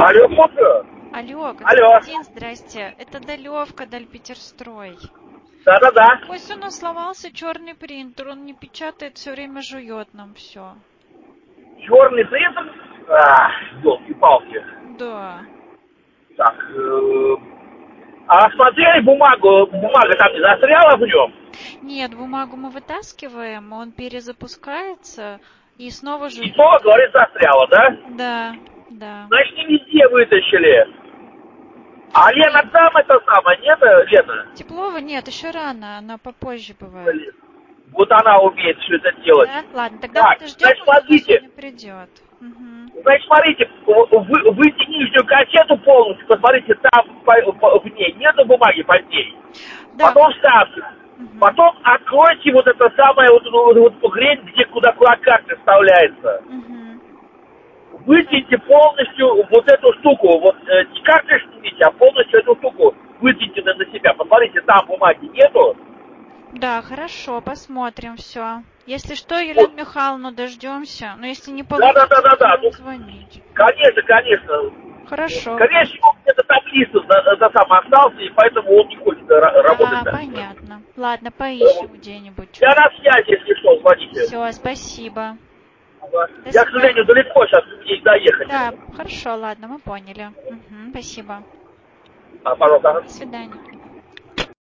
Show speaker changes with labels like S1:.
S1: Алло, слушаю.
S2: Алло,
S1: Алло.
S2: Константин, здрасте. Это Далевка, Дальпетерстрой.
S1: Да-да-да.
S2: Ой, у нас сломался черный принтер, он не печатает, все время жует нам все.
S1: Черный принтер? Ёлки-палки.
S2: Да.
S1: Так, а смотрели бумагу? Бумага там не застряла в нем?
S2: Нет, бумагу мы вытаскиваем, он перезапускается и снова
S1: И
S2: жует.
S1: снова, говорит, застряла, да?
S2: Да, да.
S1: Значит, не везде вытащили. А Лена там это самое, нет, Лена?
S2: Теплова нет, еще рано, она попозже бывает.
S1: Блин. Вот она умеет все это делать.
S2: Да? Ладно, тогда
S1: Так,
S2: подождем,
S1: значит,
S2: пусть она
S1: смотрите.
S2: сегодня придет. Угу.
S1: Значит, смотрите, выйти нижнюю кассету полностью, посмотрите, там в ней нету бумаги под ней.
S2: Да.
S1: Потом ставьте.
S2: Угу.
S1: Потом откройте вот это самое вот хрень, где куда карта вставляется.
S2: Угу.
S1: Вытяните полностью вот эту штуку. Вот не карты снимите, а полностью эту штуку вытяните на себя. Посмотрите, там бумаги нету.
S2: Да, хорошо, посмотрим все. Если что,
S1: Вот.
S2: Елену Михайловну дождемся. Но если не получится,
S1: Да.
S2: будем
S1: Ну,
S2: вам звонить.
S1: конечно.
S2: Хорошо.
S1: Скорее всего, где-то там лист сам остался, и поэтому он не хочет работать
S2: А,
S1: дальше.
S2: понятно. Ладно, поищем где-нибудь.
S1: Я на связи, если что, звоните.
S2: Все, спасибо. До
S1: Я, к сожалению,
S2: свидания.
S1: далеко, сейчас мне не доехать.
S2: Да, хорошо, ладно, мы поняли. Угу, спасибо.
S1: Пожалуйста.
S2: До свидания.